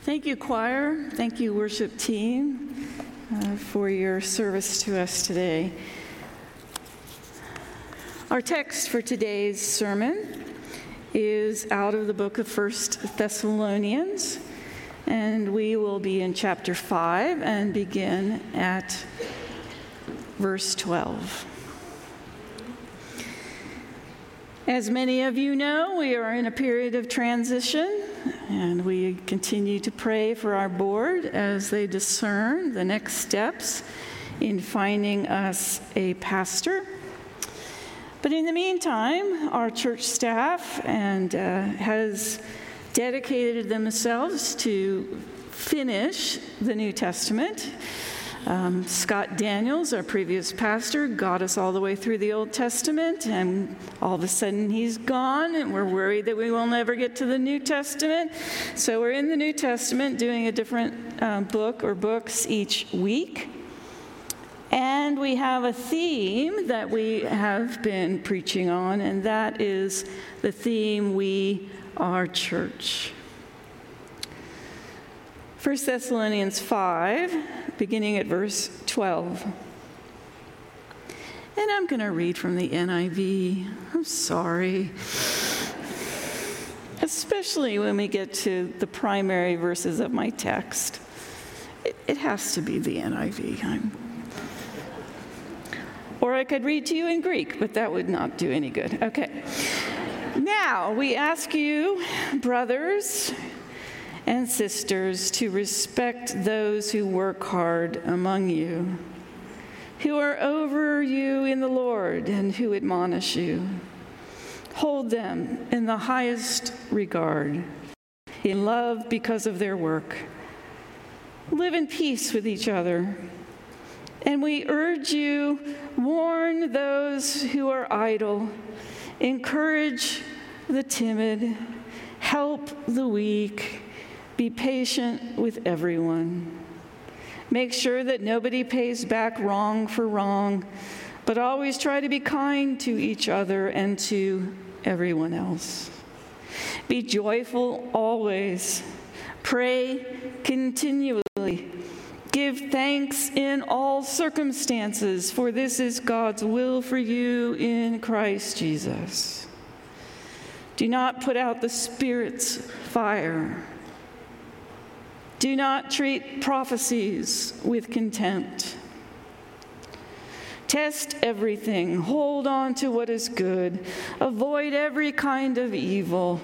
Thank you, choir. Thank you, worship team, for your service to us today. Our text for today's sermon is out of the book of 1 Thessalonians, and we will be in chapter 5 and begin at verse 12. As many of you know, we are in a period of transition, and we continue to pray for our board as they discern the next steps in finding us a pastor. But in the meantime, our church staff has dedicated themselves to finish the New Testament. Scott Daniels, our previous pastor, got us all the way through the Old Testament, and all of a sudden he's gone, and we're worried that we will never get to the New Testament. So we're in the New Testament doing a different book or books each week. And we have a theme that we have been preaching on, and that is the theme, We Are Church. 1 Thessalonians 5, beginning at verse 12. And I'm going to read from the NIV. I'm sorry. Especially when we get to the primary verses of my text. It has to be the NIV. Or I could read to you in Greek, but that would not do any good. Okay. Now, we ask you, brothers and sisters, to respect those who work hard among you, who are over you in the Lord and who admonish you. Hold them in the highest regard, in love because of their work. Live in peace with each other. And we urge you, warn those who are idle, encourage the timid, help the weak, be patient with everyone. Make sure that nobody pays back wrong for wrong, but always try to be kind to each other and to everyone else. Be joyful always. Pray continually. Give thanks in all circumstances, for this is God's will for you in Christ Jesus. Do not put out the Spirit's fire. Do not treat prophecies with contempt. Test everything. Hold on to what is good. Avoid every kind of evil.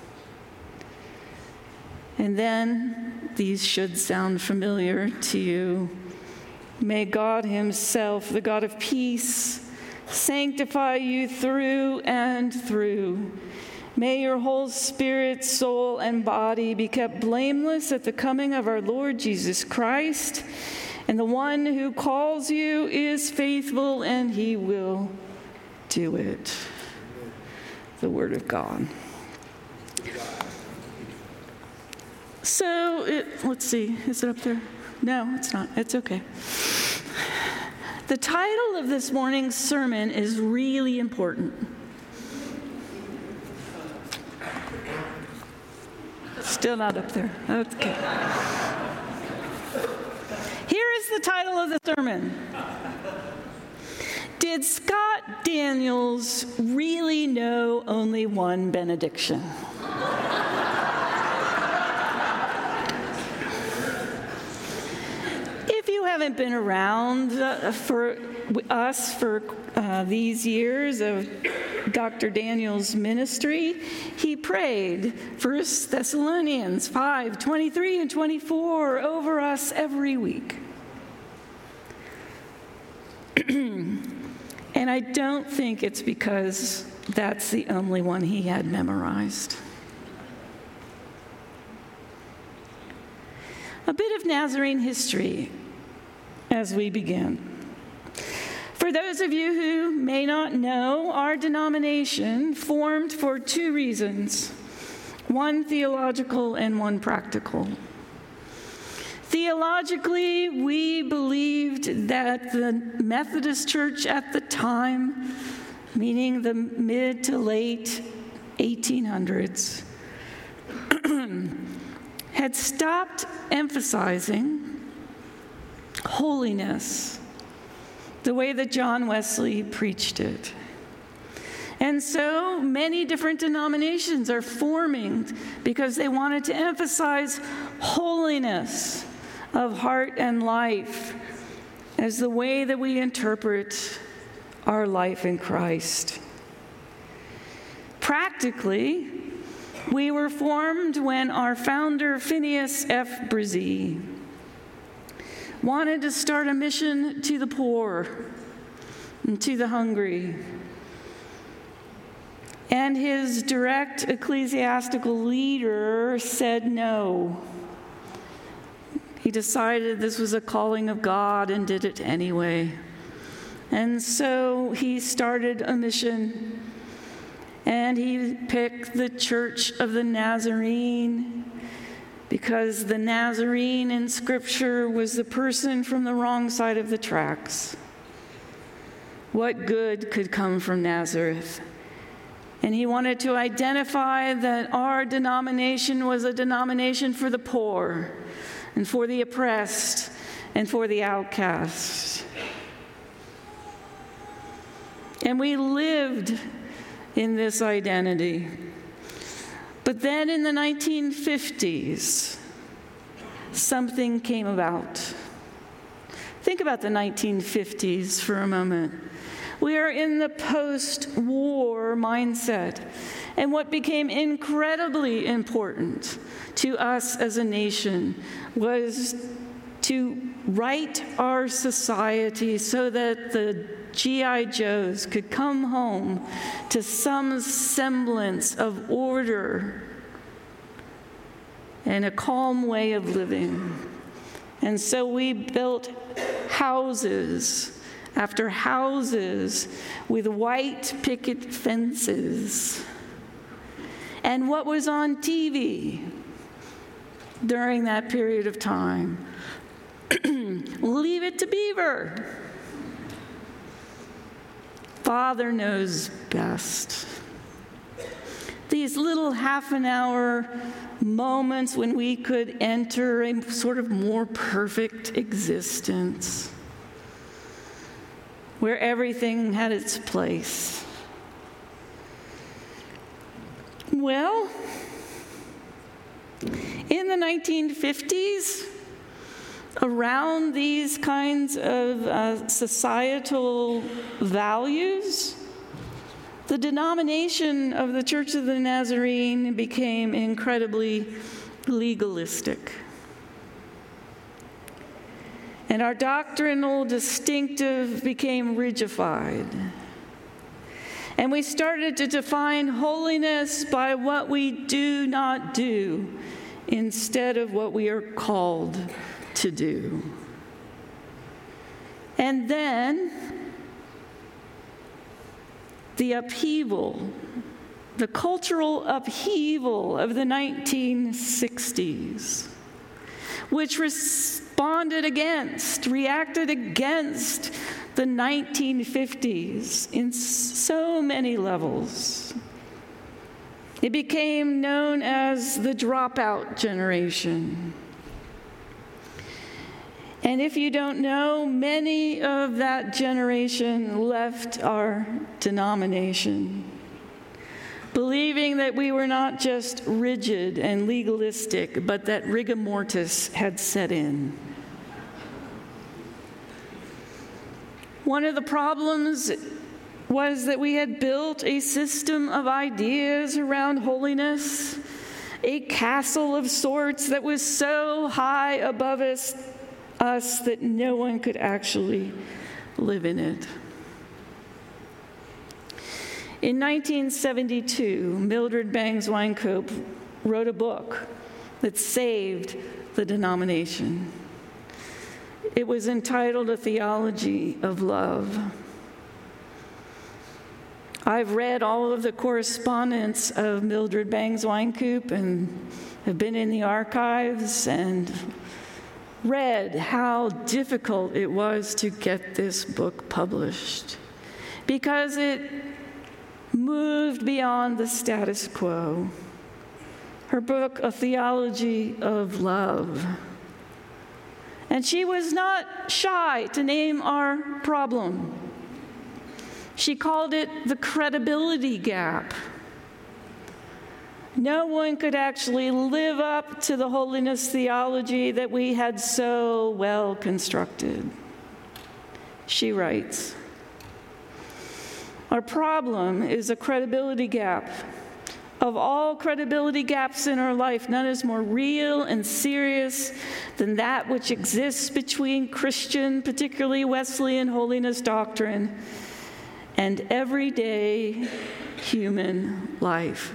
And then, these should sound familiar to you. May God Himself, the God of peace, sanctify you through and through. May your whole spirit, soul, and body be kept blameless at the coming of our Lord Jesus Christ. And the one who calls you is faithful, and He will do it. The Word of God. So, let's see, is it up there? No, it's not. It's okay. The title of this morning's sermon is really important. Still not up there. Okay. Here is the title of the sermon. Did Scott Daniels really know only one benediction? If you haven't been around for us for these years of Dr. Daniels' ministry, he prayed 1 Thessalonians 5, 23 and 24 over us every week. And I don't think it's because that's the only one he had memorized. A bit of Nazarene history as we begin. For those of you who may not know, our denomination formed for two reasons, one theological and one practical. Theologically, we believed that the Methodist Church at the time, meaning the mid to late 1800s, had stopped emphasizing holiness the way that John Wesley preached it. And so many different denominations are forming because they wanted to emphasize holiness of heart and life as the way that we interpret our life in Christ. Practically, we were formed when our founder, Phineas F. Bresee, wanted to start a mission to the poor and to the hungry. And his direct ecclesiastical leader said no. He decided this was a calling of God and did it anyway. And so he started a mission. And he picked the Church of the Nazarene because the Nazarene in Scripture was the person from the wrong side of the tracks. What good could come from Nazareth? And he wanted to identify that our denomination was a denomination for the poor and for the oppressed and for the outcast. And we lived in this identity. But then in the 1950s, something came about. Think about the 1950s for a moment. We are in the post-war mindset. And what became incredibly important to us as a nation was to right our society so that the G.I. Joes could come home to some semblance of order and a calm way of living. And so we built houses after houses with white picket fences. And what was on TV during that period of time? Leave It to Beaver. Father knows best. These little half-an-hour moments when we could enter a sort of more perfect existence, where everything had its place. Well, in the 1950s, around these kinds of societal values, the denomination of the Church of the Nazarene became incredibly legalistic. And our doctrinal distinctive became rigidified. And we started to define holiness by what we do not do instead of what we are called to do. And then the upheaval, the cultural upheaval of the 1960s, which reacted against the 1950s in so many levels. It became known as the dropout generation. And if you don't know, many of that generation left our denomination, believing that we were not just rigid and legalistic, but that rigor mortis had set in. One of the problems was that we had built a system of ideas around holiness, a castle of sorts that was so high above us that no one could actually live in it. In 1972, Mildred Bangs Wynkoop wrote a book that saved the denomination. It was entitled A Theology of Love. I've read all of the correspondence of Mildred Bangs Wynkoop and have been in the archives and read how difficult it was to get this book published because it moved beyond the status quo her book, A Theology of Love. And she was not shy to name our problem. She called it the credibility gap. No one could actually live up to the holiness theology that we had so well constructed. She writes, our problem is a credibility gap. Of all credibility gaps in our life, none is more real and serious than that which exists between Christian, particularly Wesleyan holiness doctrine, and everyday human life.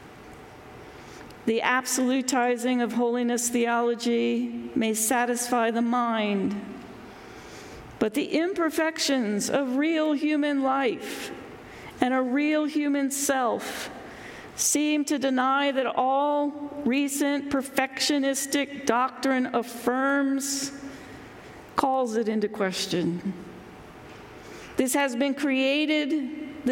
The absolutizing of holiness theology may satisfy the mind, but the imperfections of real human life and a real human self seem to deny that all recent perfectionistic doctrine affirms, calls it into question. This has been created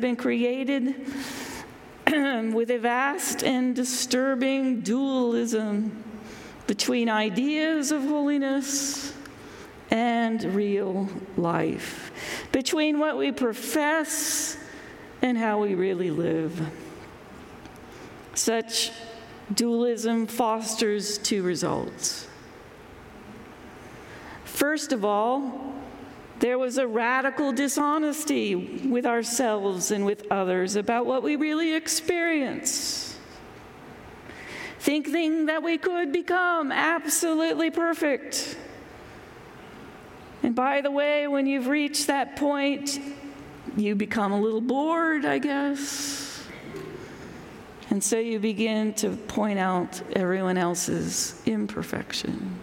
with a vast and disturbing dualism between ideas of holiness and real life, between what we profess and how we really live. Such dualism fosters two results. First of all, there was a radical dishonesty with ourselves and with others about what we really experience. Thinking that we could become absolutely perfect. And by the way, when you've reached that point, you become a little bored, I guess. And so you begin to point out everyone else's imperfection.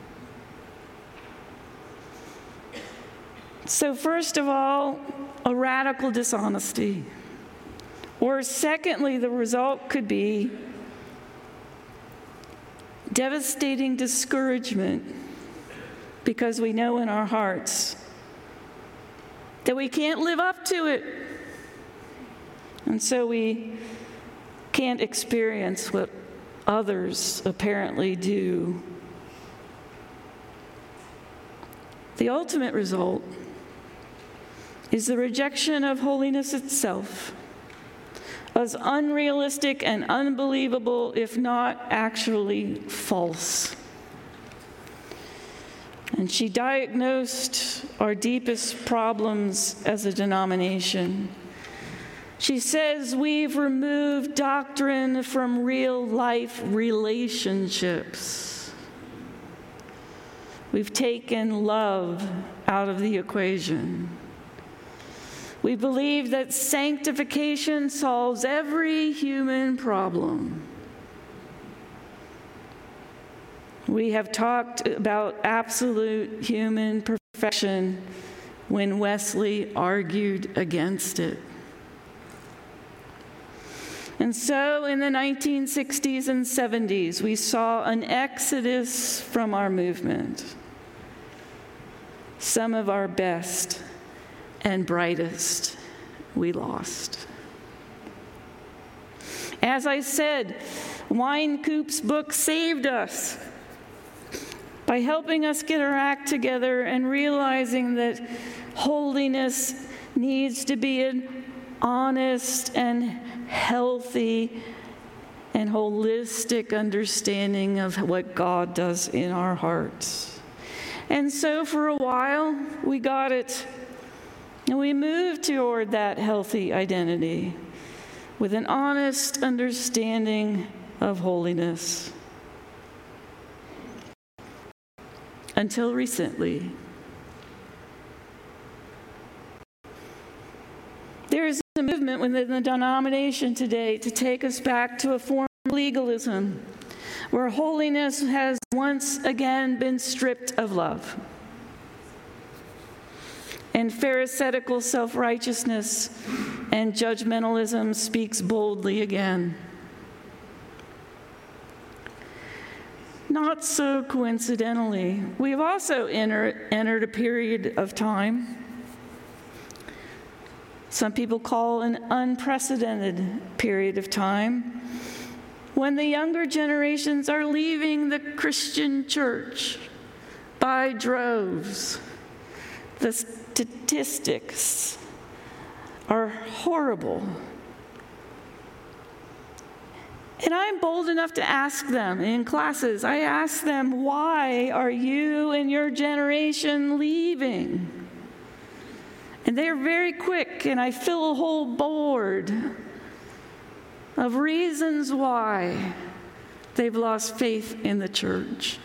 So first of all, a radical dishonesty. Or secondly, the result could be devastating discouragement, because we know in our hearts that we can't live up to it. And so we can't experience what others apparently do. The ultimate result is the rejection of holiness itself as unrealistic and unbelievable, if not actually false. And she diagnosed our deepest problems as a denomination. She says we've removed doctrine from real life relationships. We've taken love out of the equation. We believe that sanctification solves every human problem. We have talked about absolute human perfection when Wesley argued against it. And so in the 1960s and 70s, we saw an exodus from our movement. Some of our best and brightest we lost. As I said, Wynkoop's book saved us by helping us get our act together and realizing that holiness needs to be an honest and healthy and holistic understanding of what God does in our hearts. And so for a while, we got it. And we moved toward that healthy identity with an honest understanding of holiness. Until recently. There is a movement within the denomination today to take us back to a form of legalism, where holiness has once again been stripped of love. And pharisaical self-righteousness and judgmentalism speaks boldly again. Not so coincidentally, we've also entered a period of time some people call an unprecedented period of time when the younger generations are leaving the Christian church by droves. The statistics are horrible. And I'm bold enough to ask them in classes. I ask them, why are you and your generation leaving? And they're very quick, and I fill a whole board of reasons why they've lost faith in the church.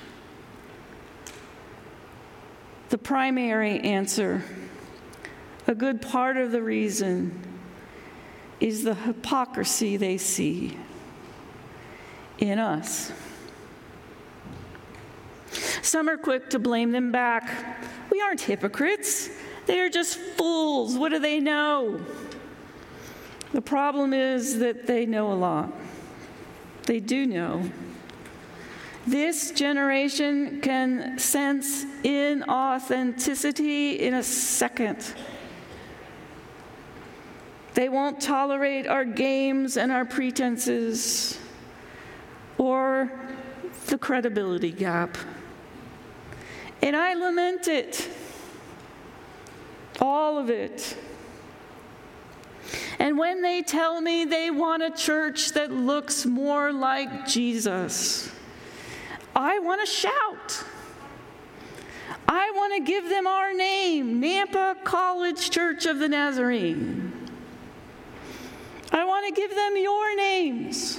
The primary answer, a good part of the reason, is the hypocrisy they see in us. Some are quick to blame them back. We aren't hypocrites. They are just fools. What do they know? The problem is that they know a lot. They do know. This generation can sense inauthenticity in a second. They won't tolerate our games and our pretenses or the credibility gap. And I lament it, all of it. And when they tell me they want a church that looks more like Jesus, I want to shout. I want to give them our name, Nampa College Church of the Nazarene. I want to give them your names.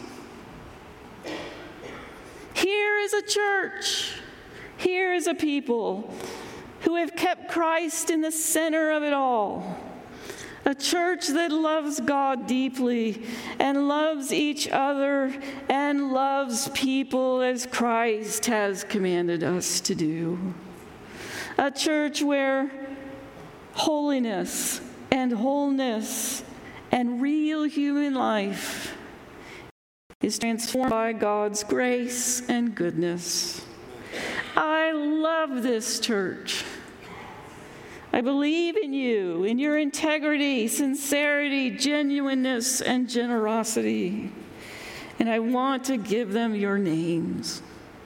Here is a church. Here is a people who have kept Christ in the center of it all. A church that loves God deeply and loves each other and loves people as Christ has commanded us to do. A church where holiness and wholeness and real human life is transformed by God's grace and goodness. I love this church. I believe in you, in your integrity, sincerity, genuineness, and generosity. And I want to give them your names.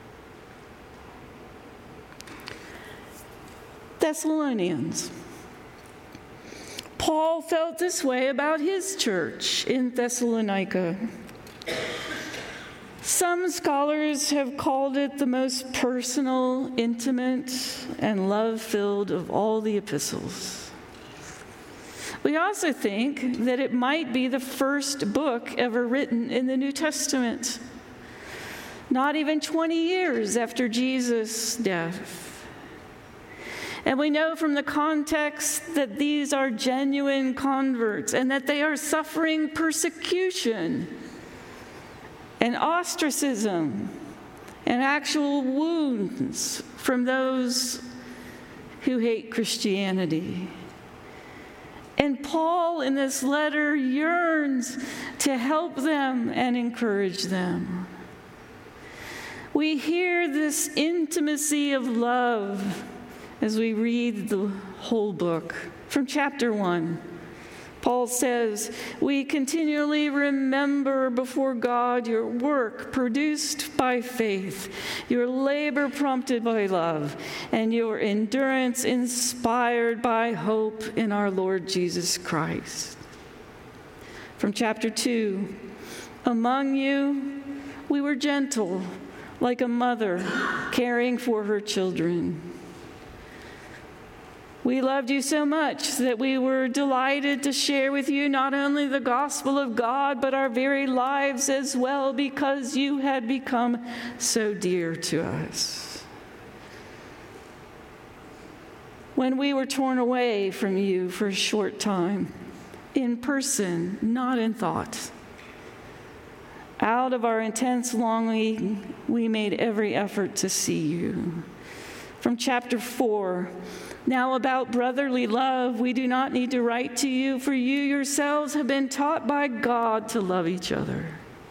Thessalonians. Paul felt this way about his church in Thessalonica. Some scholars have called it the most personal, intimate, and love-filled of all the epistles. We also think that it might be the first book ever written in the New Testament, not even 20 years after Jesus' death. And we know from the context that these are genuine converts and that they are suffering persecution and ostracism and actual wounds from those who hate Christianity. And Paul in this letter yearns to help them and encourage them. We hear this intimacy of love as we read the whole book. From chapter 1, Paul says, "We continually remember before God your work produced by faith, your labor prompted by love, and your endurance inspired by hope in our Lord Jesus Christ." From chapter 2, "Among you we were gentle, like a mother caring for her children. We loved you so much that we were delighted to share with you not only the gospel of God, but our very lives as well, because you had become so dear to us. When we were torn away from you for a short time, in person, not in thought, out of our intense longing, we made every effort to see you." From chapter 4, "Now about brotherly love, we do not need to write to you, for you yourselves have been taught by God to love each other."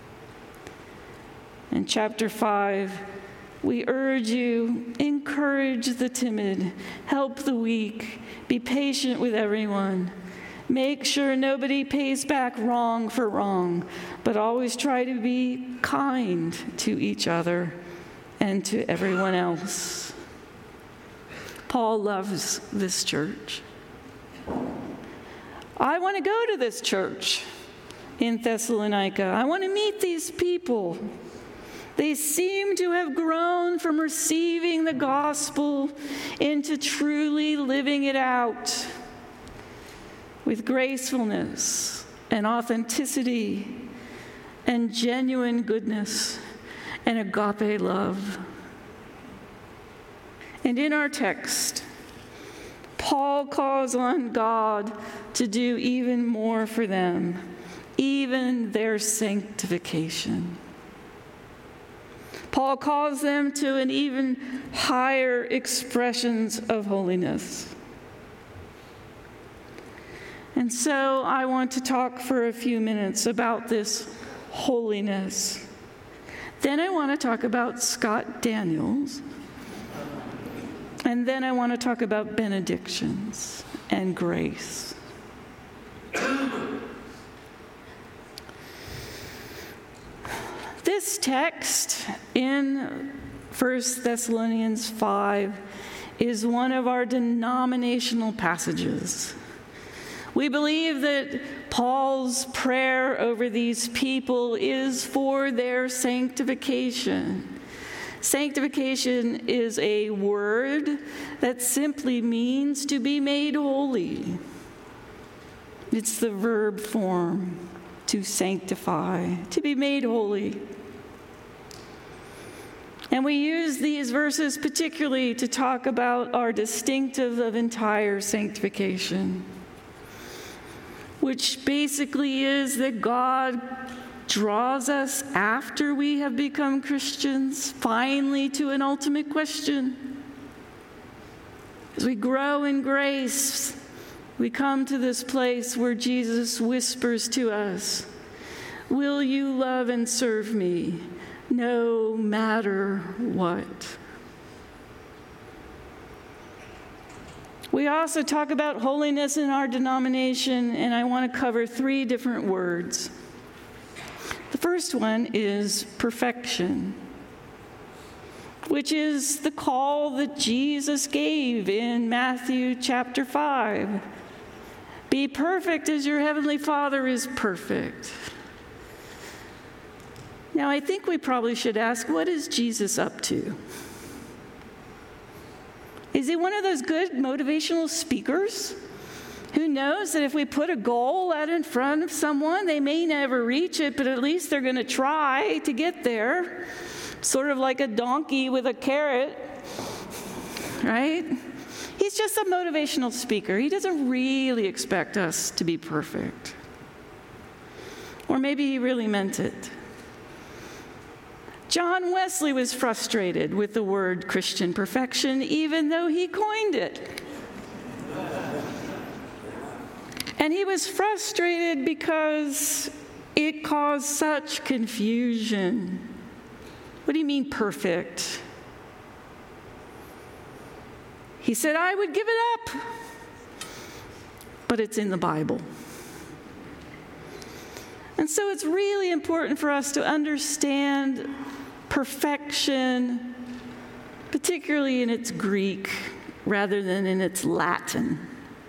In chapter 5, "We urge you, encourage the timid, help the weak, be patient with everyone. Make sure nobody pays back wrong for wrong, but always try to be kind to each other and to everyone else. Paul loves this church. I want to go to this church in Thessalonica. I want to meet these people. They seem to have grown from receiving the gospel into truly living it out with gracefulness and authenticity and genuine goodness and agape love. And in our text, Paul calls on God to do even more for them, even their sanctification. Paul calls them to an even higher expressions of holiness. And so I want to talk for a few minutes about this holiness. Then I want to talk about Scott Daniels. And then I want to talk about benedictions and grace. This text in 1 Thessalonians 5 is one of our denominational passages. We believe that Paul's prayer over these people is for their sanctification. Sanctification is a word that simply means to be made holy. It's the verb form, to sanctify, to be made holy. And we use these verses particularly to talk about our distinctive of entire sanctification, which basically is that God draws us after we have become Christians, finally to an ultimate question. As we grow in grace, we come to this place where Jesus whispers to us, "Will you love and serve me no matter what?" We also talk about holiness in our denomination, and I want to cover 3 different words. The first one is perfection, which is the call that Jesus gave in Matthew chapter 5. Be perfect as your heavenly Father is perfect. Now, I think we probably should ask, what is Jesus up to? Is he one of those good motivational speakers who knows that if we put a goal out in front of someone, they may never reach it, but at least they're going to try to get there? Sort of like a donkey with a carrot, right? He's just a motivational speaker. He doesn't really expect us to be perfect. Or maybe he really meant it. John Wesley was frustrated with the word Christian perfection, even though he coined it. And he was frustrated because it caused such confusion. What do you mean perfect? He said, I would give it up, but it's in the Bible. And so it's really important for us to understand perfection, particularly in its Greek rather than in its Latin.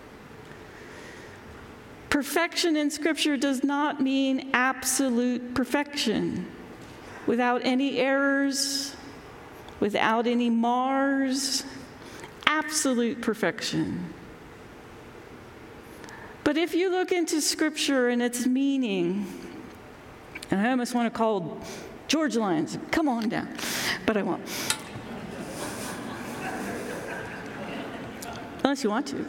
Perfection in Scripture does not mean absolute perfection, without any errors, without any mars, absolute perfection. But if you look into Scripture and its meaning, and I almost want to call George Lyons, come on down, but I won't. Unless you want to.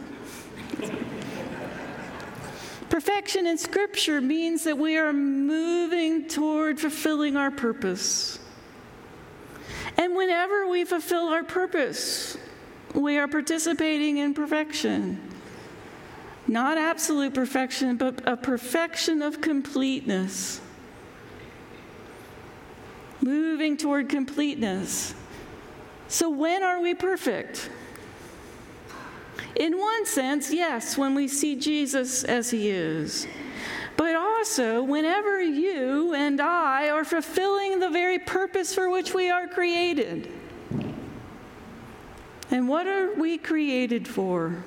Perfection in Scripture means that we are moving toward fulfilling our purpose. And whenever we fulfill our purpose, we are participating in perfection. Not absolute perfection, but a perfection of completeness. Moving toward completeness. So when are we perfect? In one sense, yes, when we see Jesus as he is. But also, whenever you and I are fulfilling the very purpose for which we are created. And what are we created for?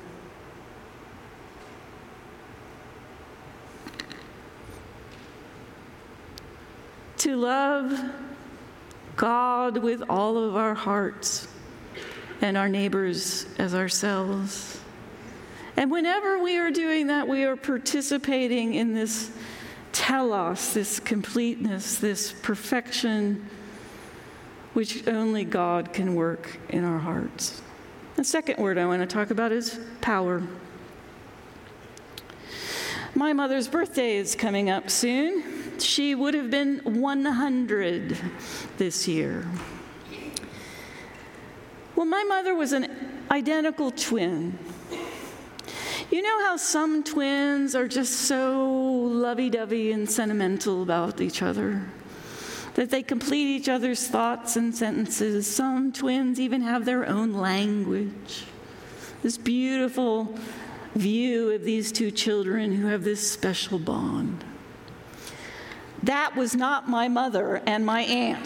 To love God with all of our hearts and our neighbors as ourselves. And whenever we are doing that, we are participating in this telos, this completeness, this perfection, which only God can work in our hearts. The second word I want to talk about is power. My mother's birthday is coming up soon. She would have been 100 this year. Well, my mother was an identical twin. You know how some twins are just so lovey-dovey and sentimental about each other, that they complete each other's thoughts and sentences. Some twins even have their own language. This beautiful view of these two children who have this special bond. That was not my mother and my aunt.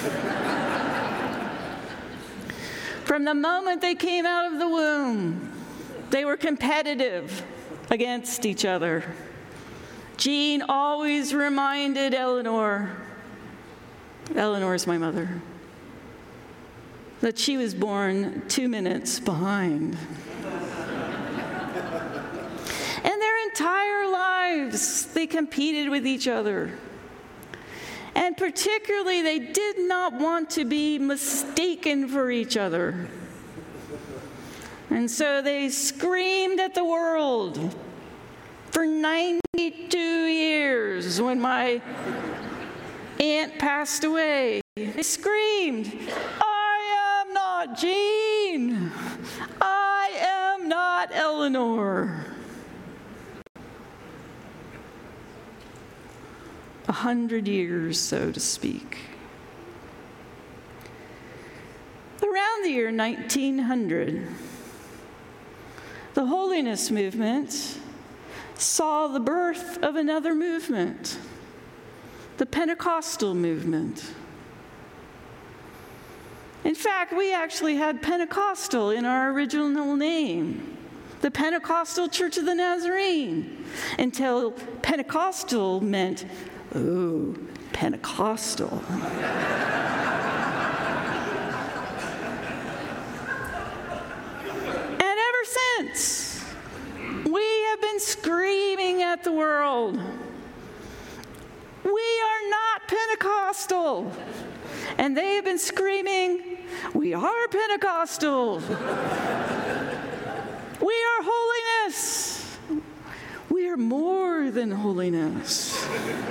From the moment they came out of the womb, they were competitive against each other. Jean always reminded Eleanor's my mother, that she was born 2 minutes behind. And their entire lives, they competed with each other. And particularly, they did not want to be mistaken for each other. And so they screamed at the world for 92 years when my aunt passed away. They screamed, "I am not Jean. I am not Eleanor." 100 years, so to speak. Around the year 1900, the holiness movement saw the birth of another movement, the Pentecostal movement. In fact, we actually had Pentecostal in our original name, the Pentecostal Church of the Nazarene, until Pentecostal meant, oh, Pentecostal. And ever since, we have been screaming at the world, we are not Pentecostal. And they have been screaming, we are Pentecostal. We are holiness. We are more than holiness.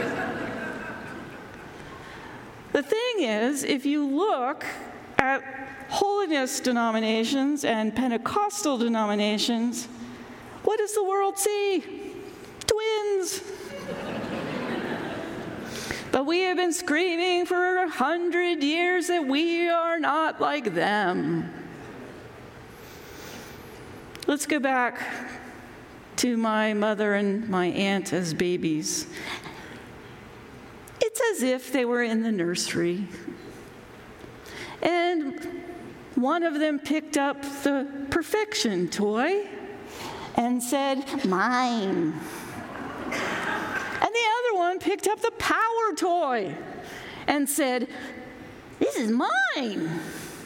The thing is, if you look at holiness denominations and Pentecostal denominations, what does the world see? Twins. But we have been screaming for 100 years that we are not like them. Let's go back to my mother and my aunt as babies. It's as if they were in the nursery. And one of them picked up the perfection toy and said, "Mine." And the other one picked up the power toy and said, "This is mine."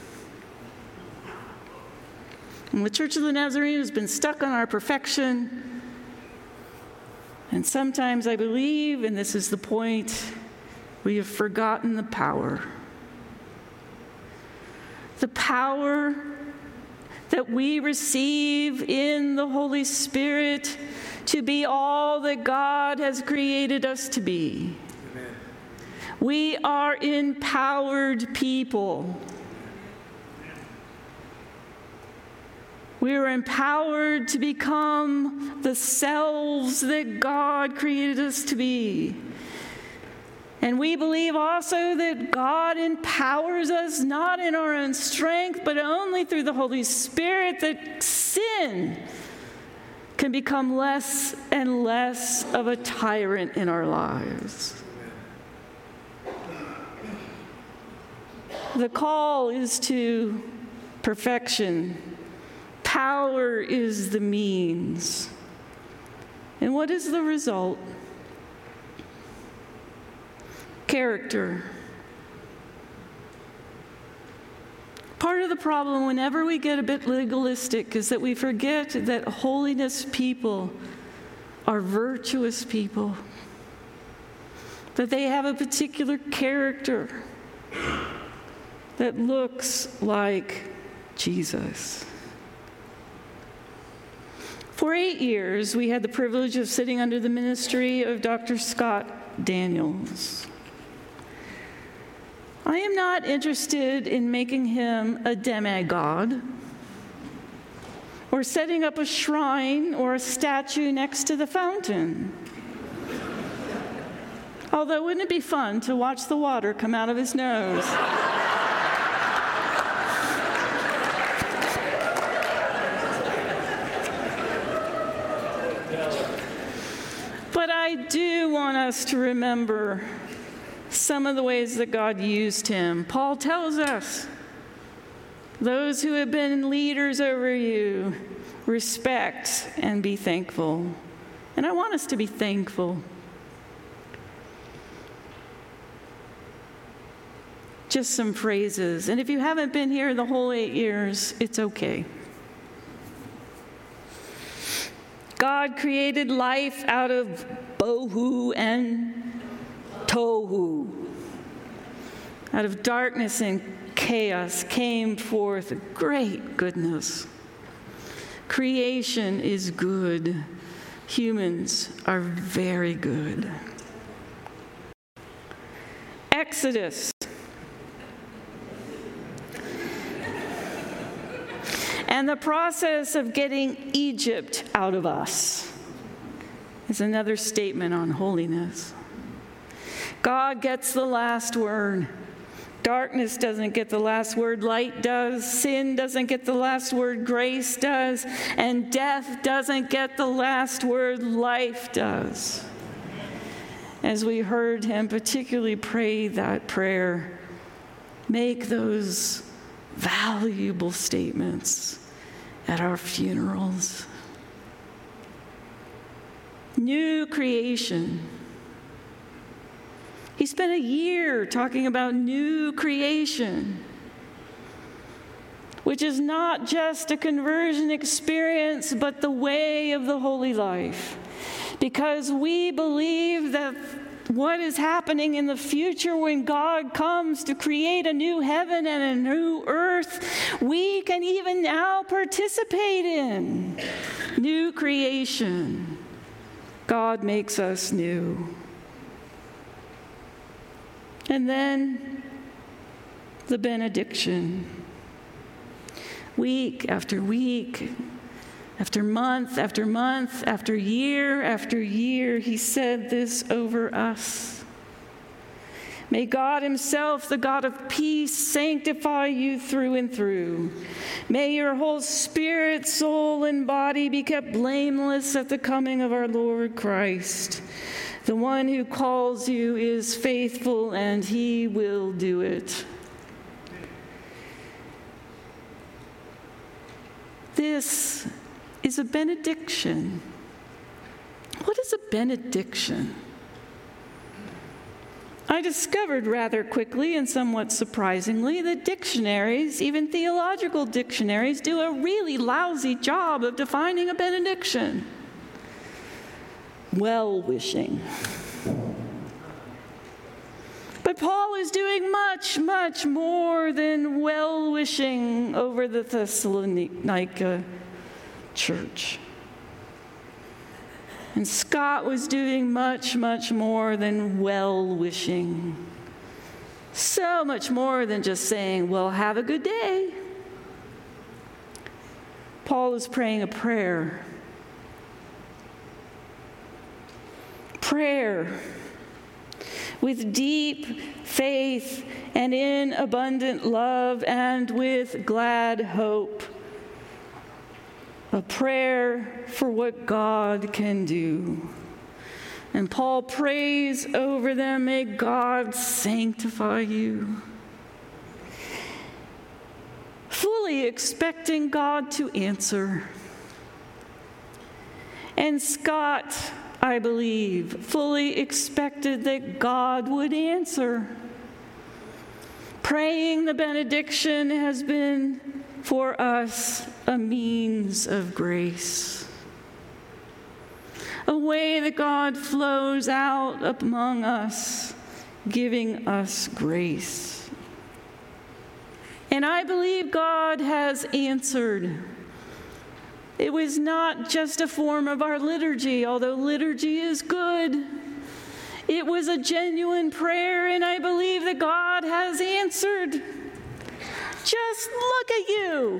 And the Church of the Nazarene has been stuck on our perfection. And sometimes I believe, and this is the point, we have forgotten the power. The power that we receive in the Holy Spirit to be all that God has created us to be. Amen. We are empowered people. We are empowered to become the selves that God created us to be. And we believe also that God empowers us not in our own strength, but only through the Holy Spirit that sin can become less and less of a tyrant in our lives. The call is to perfection. Power is the means. And what is the result? Character. Part of the problem whenever we get a bit legalistic is that we forget that holiness people are virtuous people, that they have a particular character that looks like Jesus. For 8 years, we had the privilege of sitting under the ministry of Dr. Scott Daniels. I am not interested in making him a demigod or setting up a shrine or a statue next to the fountain. Although, wouldn't it be fun to watch the water come out of his nose? But I do want us to remember some of the ways that God used him. Paul tells us, those who have been leaders over you, respect and be thankful. And I want us to be thankful. Just some phrases. And if you haven't been here the whole 8 years, it's okay. God created life out of bohu and tohu. Out of darkness and chaos came forth great goodness. Creation is good. Humans are very good. Exodus. And the process of getting Egypt out of us is another statement on holiness. God gets the last word. Darkness doesn't get the last word. Light does. Sin doesn't get the last word. Grace does. And death doesn't get the last word. Life does. As we heard him particularly pray that prayer, make those valuable statements at our funerals. New creation. He spent a year talking about new creation, which is not just a conversion experience, but the way of the holy life. Because we believe that what is happening in the future when God comes to create a new heaven and a new earth, we can even now participate in new creation. God makes us new. And then the benediction. Week after week, after month, after month, after year, he said this over us. May God himself, the God of peace, sanctify you through and through. May your whole spirit, soul, and body be kept blameless at the coming of our Lord Christ. The one who calls you is faithful, and he will do it. This is a benediction. What is a benediction? I discovered rather quickly and somewhat surprisingly that dictionaries, even theological dictionaries, do a really lousy job of defining a benediction. Well-wishing. But Paul is doing much, much more than well-wishing over the Thessalonica church. And Scott was doing much, much more than well-wishing. So much more than just saying, well, have a good day. Paul is praying a prayer. Prayer with deep faith and in abundant love and with glad hope. a prayer for what God can do. And Paul prays over them, may God sanctify you. Fully expecting God to answer. And Scott, I believe, fully expected that God would answer. Praying the benediction has been for us a means of grace. A way that God flows out among us, giving us grace. And I believe God has answered. It was not just a form of our liturgy, although liturgy is good. It was a genuine prayer, and I believe that God has answered. Just look at you.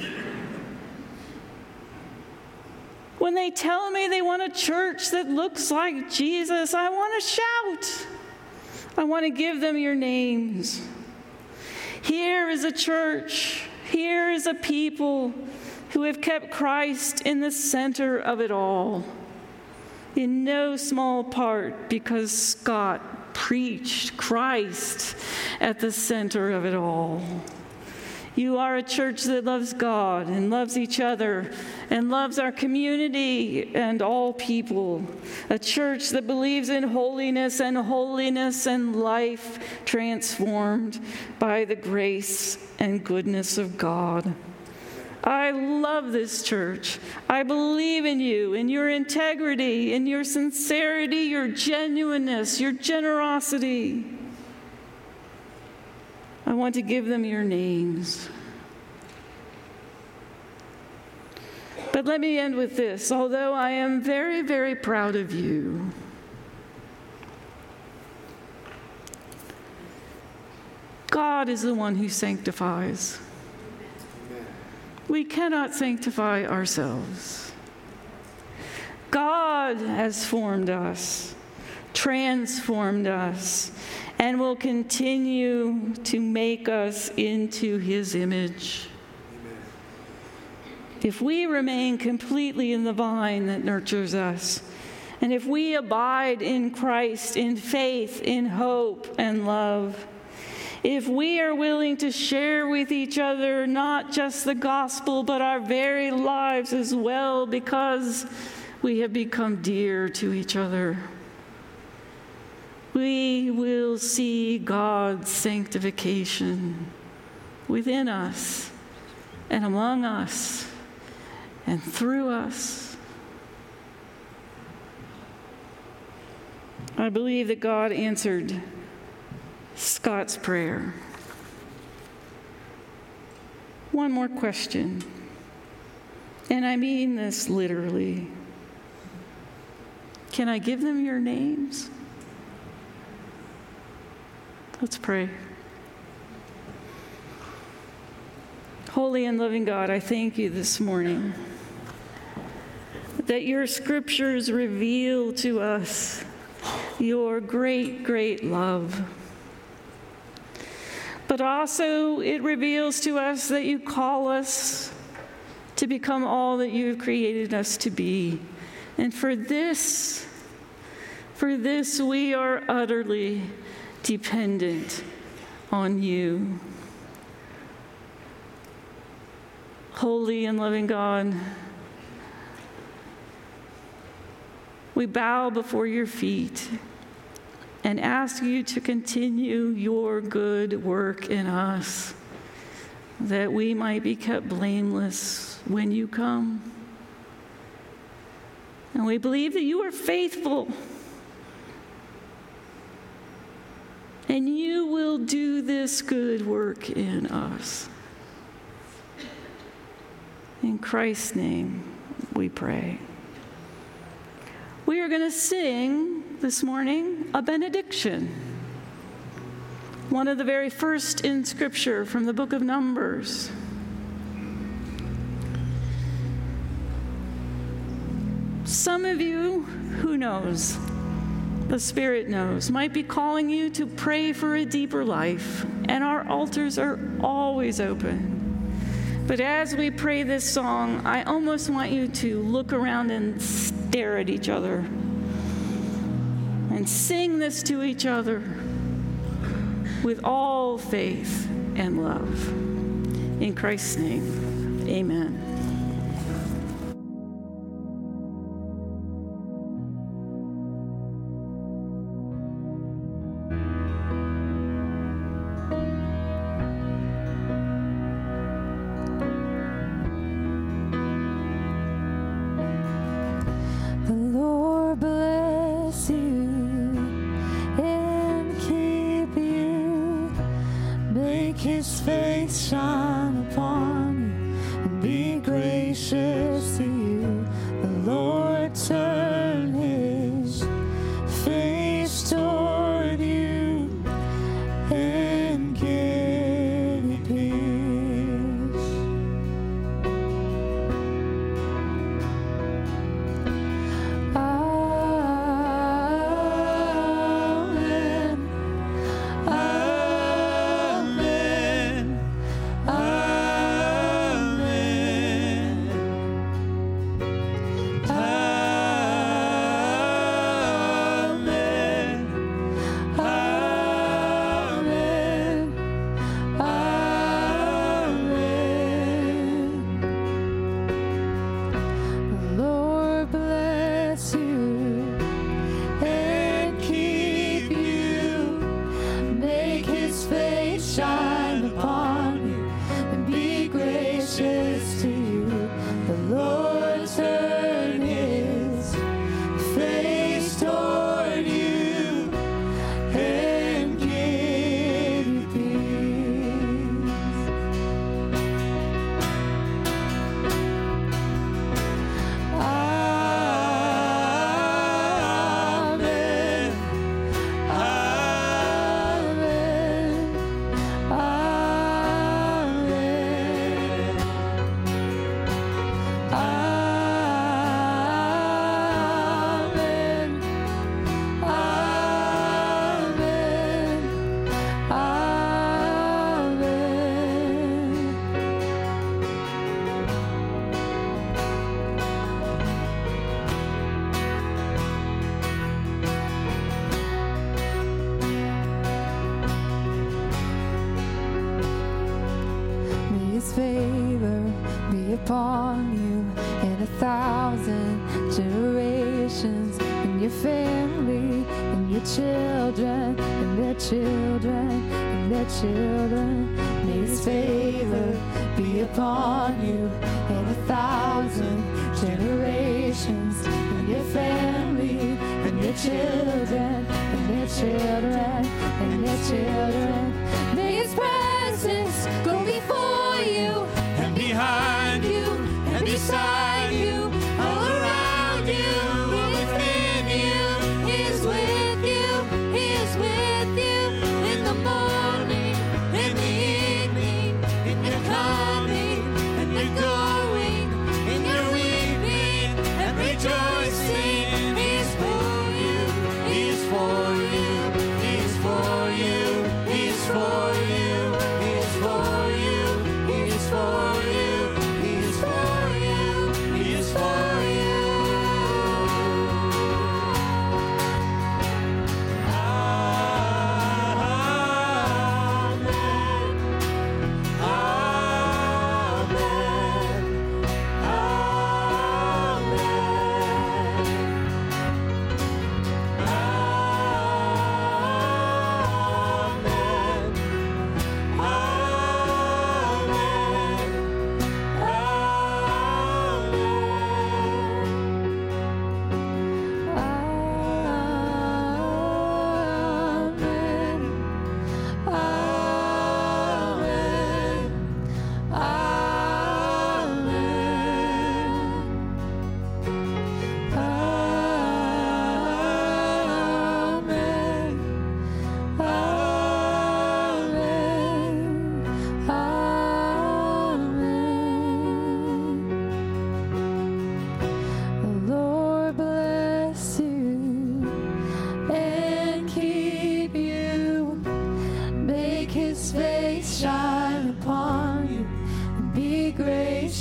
When they tell me they want a church that looks like Jesus, I want to shout. I want to give them your names. Here is a church. Here is a people who have kept Christ in the center of it all. In no small part because Scott preached Christ at the center of it all. You are a church that loves God and loves each other and loves our community and all people. A church that believes in holiness and life transformed by the grace and goodness of God. I love this church. I believe in you, in your integrity, in your sincerity, your genuineness, your generosity. I want to give them your names. But let me end with this. Although I am very, very proud of you, God is the one who sanctifies. We cannot sanctify ourselves. God has formed us, transformed us, and will continue to make us into his image. Amen. If we remain completely in the vine that nurtures us, and if we abide in Christ in faith, in hope, and love, if we are willing to share with each other not just the gospel, but our very lives as well, because we have become dear to each other, we will see God's sanctification within us and among us and through us. I believe that God answered Scott's prayer. One more question, and I mean this literally. Can I give them your names? Let's pray. Holy and loving God, I thank you this morning that your scriptures reveal to us your great, great love. But also it reveals to us that you call us to become all that you have created us to be. And for this we are utterly dependent on you. Holy and loving God, we bow before your feet and ask you to continue your good work in us, that we might be kept blameless when you come. And we believe that you are faithful, and you will do this good work in us. In Christ's name, we pray. We are going to sing this morning a benediction, one of the very first in Scripture from the book of Numbers. Some of you, who knows, the Spirit knows, might be calling you to pray for a deeper life, and our altars are always open. But as we pray this song, I almost want you to look around and stare at each other and sing this to each other with all faith and love. In Christ's name, amen. His face shine upon you and be gracious to you. The Lord turn his face toward you and give you peace. Shine upon you and be gracious to you. The Lord turn his face toward you and give you peace. Amen. His favor be upon you in 1,000 generations, and your family, and your children, and their children, and their children. May his favor be upon you in 1,000 generations, and your family, and your children, and their children, and their children. May his presence go before you and behind you and beside you, all around you, within you. He is with you, he is with you in the morning, in the evening, in your coming and your going, in your weeping and rejoicing. He is for you, he is for you, he is for you, he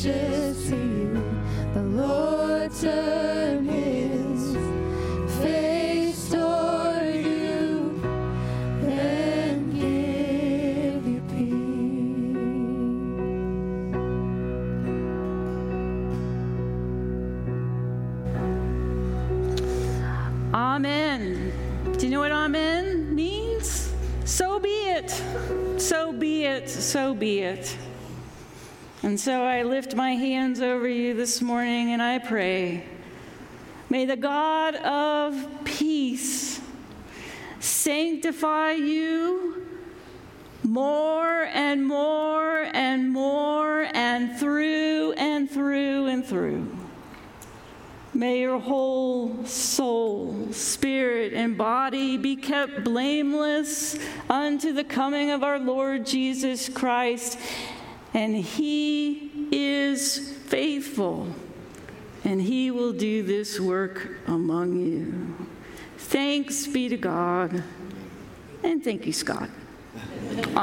gracious to you. The Lord turn his face toward you and give you peace. Amen. Do you know what amen means? So be it. So be it. So be it. And so I lift my hands over you this morning and I pray, may the God of peace sanctify you more and more and more and through and through and through. May your whole soul, spirit, and body be kept blameless unto the coming of our Lord Jesus Christ. And he is faithful, and he will do this work among you. Thanks be to God, and thank you, Scott.